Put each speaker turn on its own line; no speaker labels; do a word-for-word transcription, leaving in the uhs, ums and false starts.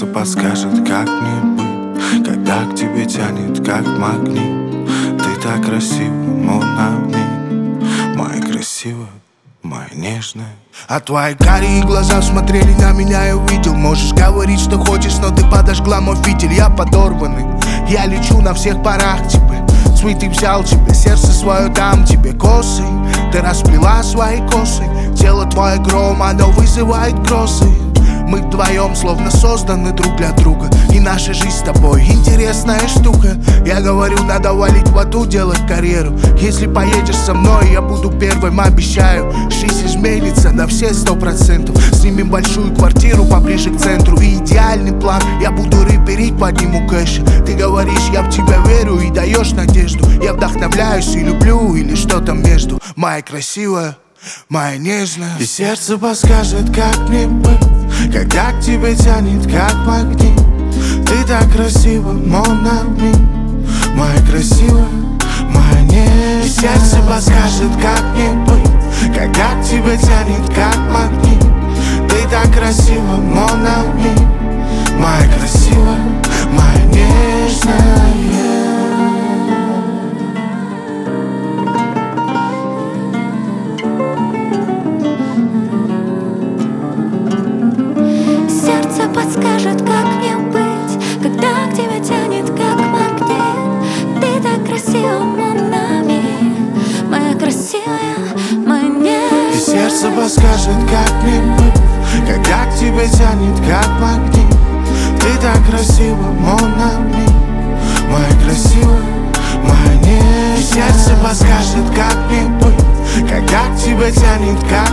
сердце подскажет, как мне быть, когда к тебе тянет, как магнит. Ты так красива, mon ami, моя красивая, моя нежная.
А твои карие глаза смотрели на меня, я увидел. Можешь говорить, что хочешь, но ты подожгла мой фитиль. Я подорванный, я лечу на всех парах тебе. Цветы взял тебе, сердце свое дам тебе. Косы, ты расплела свои косы. Тело твое гром, оно вызывает грозы. Мы вдвоем словно созданы друг для друга. И наша жизнь с тобой интересная штука. Я говорю, надо валить в аду, делать карьеру. Если поедешь со мной, я буду первым, обещаю. Жизнь изменится на все сто процентов. Снимем большую квартиру поближе к центру. И идеальный план, я буду рэперить, подниму кэш. Ты говоришь, я в тебя верю и даешь надежду. Я вдохновляюсь и люблю, или что там между. Моя красивая, моя нежная.
И сердце подскажет, как мне быть, когда к тебе тянет, как магнит. Ты так красива, mon ami, моя красивая, моя нежная. И сердце подскажет, как мне быть, когда к тебе тянет, как магнит. Ты так красива, mon ami, моя красивая, моя нежная.
Подскажет, как мне быть, когда к тебе тянет, как магнит. Ты так красива, mon ami, моя красивая, моя нежная.
И сердце подскажет, как мне быть, когда к тебе тянет, как магнит. Ты так красива, mon ami, моя красивая, моя нежная. И сердце подскажет, как мне быть, когда к тебе тянет, как